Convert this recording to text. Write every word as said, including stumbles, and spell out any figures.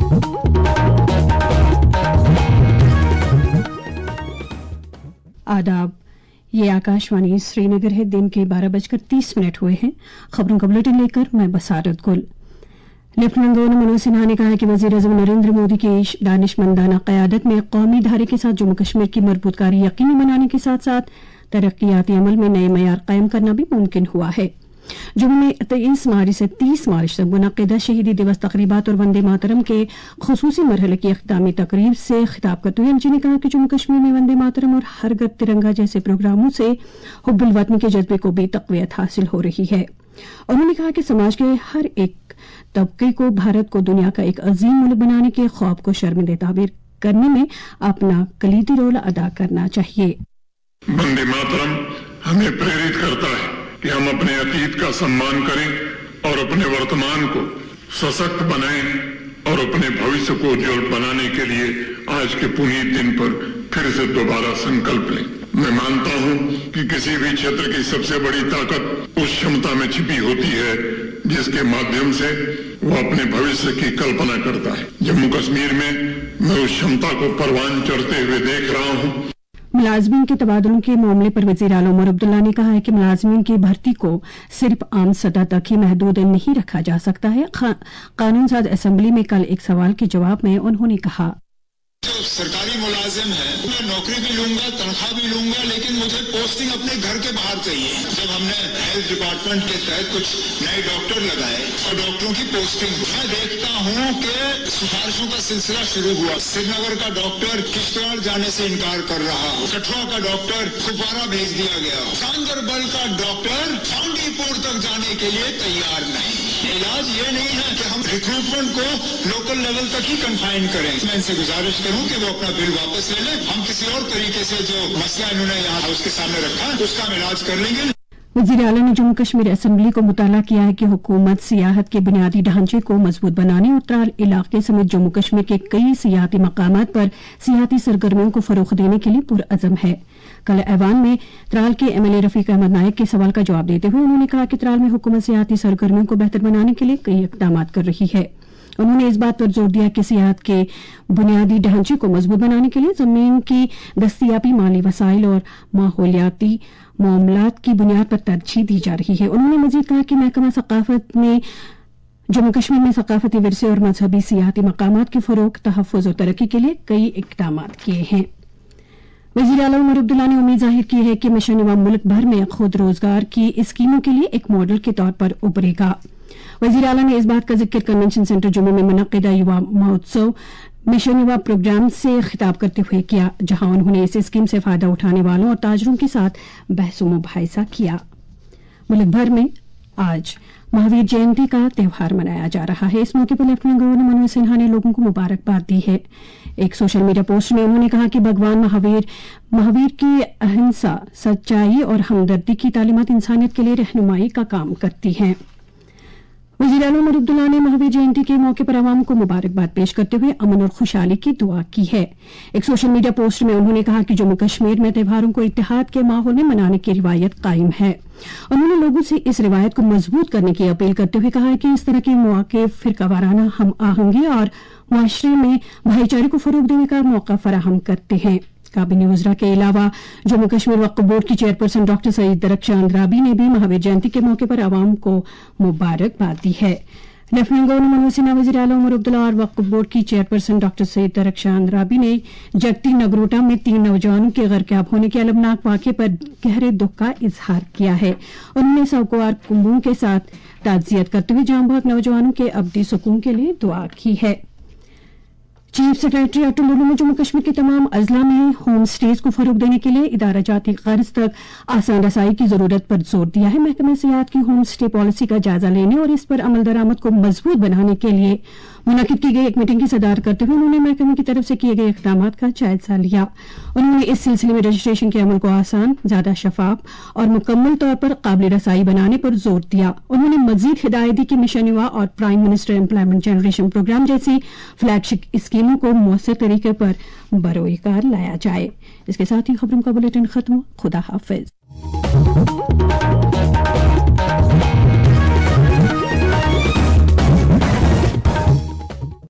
आदाब, ये आकाशवाणी श्रीनगर है। दिन के बारह बजकर तीस मिनट हुए हैं। खबरों का बुलेटिन लेकर मैं बसारत गुल। लेफ्टिनेंट गवर्नर मनोज सिन्हा ने कहा है कि वजीर अजम नरेंद्र मोदी की दानिशमंदाना क़यादत में कौमी धारे के साथ जम्मू कश्मीर की मजबूतकारी यकीनी बनाने के साथ साथ तरक्याती अमल में नए मयार कायम करना भी मुमकिन हुआ है। जम्मू में तेईस मार्च से तीस मार्च तक मुनक़िदा शहीदी दिवस तक़रीबात और वंदे मातरम के खुसूसी मरहले की अख्तामी तकरीब से खिताब करते हुए एमजी ने कहा कि जम्मू कश्मीर में वंदे मातरम और हर घर तिरंगा जैसे प्रोग्रामों से हुब्बुल वतन के जज्बे को भी तक़वियत हासिल हो रही है। उन्होंने कहा कि समाज के हर एक तबके को भारत को दुनिया का एक अजीम मुल्क बनाने के ख्वाब को शर्मिंदा ताबीर करने में अपना कलीदी रोल अदा करना चाहिए। वंदे मातरम हमें प्रेरित करता है कि हम अपने अतीत का सम्मान करें और अपने वर्तमान को सशक्त बनाएं और अपने भविष्य को उज्जवल बनाने के लिए आज के पुनीत दिन पर फिर से दोबारा संकल्प लें। मैं मानता हूं कि किसी भी क्षेत्र की सबसे बड़ी ताकत उस क्षमता में छिपी होती है जिसके माध्यम से वो अपने भविष्य की कल्पना करता है। जम्मू कश्मीर में मैं उस क्षमता को परवान चढ़ते हुए देख रहा हूं। मुलाजमीन के तबादलों के मामले पर वजीर आला उमर अब्दुल्ला ने कहा है कि मुलाजमीन की भर्ती को सिर्फ आम सतह तक ही महदूद नहीं रखा जा सकता है। कानून साज असेंबली में कल एक सवाल के जवाब में उन्होंने कहा, जो सरकारी मुलाजिम है मैं नौकरी भी लूंगा, तनख्वाह भी लूंगा, लेकिन मुझे पोस्टिंग अपने घर के बाहर चाहिए। जब हमने हेल्थ डिपार्टमेंट के तहत कुछ नए डॉक्टर लगाए और डॉक्टरों की पोस्टिंग मैं देखता हूं कि सिफारिशों का सिलसिला शुरू हुआ। श्रीनगर का डॉक्टर किश्तवाड़ जाने से इनकार कर रहा, कठुआ का डॉक्टर कुपवारा भेज दिया गया, गांदरबल का डॉक्टर चांदीपुर तक जाने के लिए तैयार नहीं। इलाज ये नहीं है कि हम रिक्रूटमेंट को लोकल लेवल तक ही कन्फाइन करें। मैं इनसे गुजारिश करूं कि वो अपना बिल वापस ले लें। हम किसी और तरीके से जो मसला इन्होंने यहाँ उसके सामने रखा उसका हम इलाज कर लेंगे। वजीर आला ने जम्मू कश्मीर असेंबली को मुताला किया है कि हुकूमत सियाहत के बुनियादी ढांचे को मजबूत बनाने और त्राल इलाके समेत जम्मू कश्मीर के कई सियाहती मकामात पर सियाहती सरगर्मियों को फरोख देने के लिए पुरअज़म है। कल ऐवान में त्राल के एमएलए रफीक अहमद नायक के सवाल का जवाब देते हुए उन्होंने कहा कि त्राल में हुकूमत सियाहती सरगर्मियों को बेहतर बनाने के लिए कई इक़दाम कर रही है। उन्होंने इस बात पर जोर दिया कि सियाहत के बुनियादी ढांचे को मजबूत बनाने के लिए जमीन की दस्तियाबी, माली वसाइल और माहौलियाती मामलात की बुनियाद पर तरजीह दी जा रही है। उन्होंने मजीद कहा कि महकमा सकाफत ने जम्मू कश्मीर में सकाफती विरसे और मजहबी सियाहती मकामात के फरोग, तहफ़्फ़ुज़ और तरक्की के लिए कई इक़दाम किए हैं। वज़ीर आला उमर अब्दुल्ला ने उम्मीद जाहिर की है कि मिशन युवा मुल्क भर में खुद रोजगार की स्कीमों के लिए एक मॉडल के तौर पर उभरेगा। वज़ीर आला ने इस बात का जिक्र कन्वेंशन सेंटर जम्मू में मुनक़्क़िदा युवा महोत्सव मिशन युवा प्रोग्राम से खिताब करते हुए किया, जहां उन्होंने इस स्कीम से फायदा उठाने वालों और ताजरों के साथ बहस मुबाहिसा किया। मुल्क भर में आज महावीर जयंती का त्यौहार मनाया जा रहा है। इस मौके पर लेफ्टिनेंट गवर्नर मनोज सिन्हा ने लोगों को मुबारकबाद दी है। एक सोशल मीडिया पोस्ट में उन्होंने कहा कि भगवान महावीर महावीर की अहिंसा, सच्चाई और हमदर्दी की तालीमात इंसानियत के लिए रहनुमाई का काम करती हैं। वज़ीर आला उमर अब्दुल्ला ने महावीर जयंती के मौके पर आवाम को मुबारकबाद पेश करते हुए अमन और खुशहाली की दुआ की है। एक सोशल मीडिया पोस्ट में उन्होंने कहा कि जम्मू कश्मीर में त्योहारों को इत्तेहाद के माहौल में मनाने की रिवायत कायम है। उन्होंने लोगों से इस रिवायत को मजबूत करने की अपील करते हुए कहा है कि इस तरह के मौके फिरका वाराना हम आहंगी और मुआशरे में भाईचारे को फरोग देने का मौका फराहम करते हैं। काबिने वज़रा के अलावा जम्मू कश्मीर वक्फ बोर्ड की चेयरपर्सन डॉक्टर सईद दरख्शान राबी ने भी महावीर जयंती के मौके पर आवाम को मुबारकबाद दी है। लेफ्टिनेंट गवर्नर मनोज सिन्हा, वज़ीर आला उमर अब्दुल्ला और वक्फ बोर्ड की चेयरपर्सन डॉक्टर सईद दरख्शान राबी ने जगती नगरोटा में तीन नौजवानों के गर्क़याब होने के अलमनाक वाक़े पर गहरे दुख का इजहार किया है। उन्होंने सवगवार कुंबों के साथ ताज़ियत करते हुए जाम बहक नौजवानों के अबदी सुकून के लिए दुआ की है। चीफ सेक्रेटरी अटल लुलू ने जम्मू कश्मीर के तमाम अजला में होम स्टेज को फरोग देने के लिए इदारा जाती कर्ज तक आसान रसाई की जरूरत पर जोर दिया है। महकमे सियाहत की होम स्टे पॉलिसी का जायजा लेने और इस पर अमल दरामद को मजबूत बनाने के लिए मुनाकिद की गई एक मीटिंग की सदारत करते हुए उन्होंने महकमे की तरफ से किए गए इक़दाम का जायजा लिया। उन्होंने इस सिलसिले में रजिस्ट्रेशन के अमल को आसान, ज्यादा शफाफ और मुकम्मल तौर पर काबिल रसाई बनाने पर जोर दिया। उन्होंने मजीद हिदायत दी कि मिशन युवा और prime minister employment generation programme जैसी फ्लैगशिप स्कीमों को मौसर तरीके पर बरोकार लाया जाए। इसके साथ ही खबरों का बुलेटिन खत्म। खुदा हाफिज।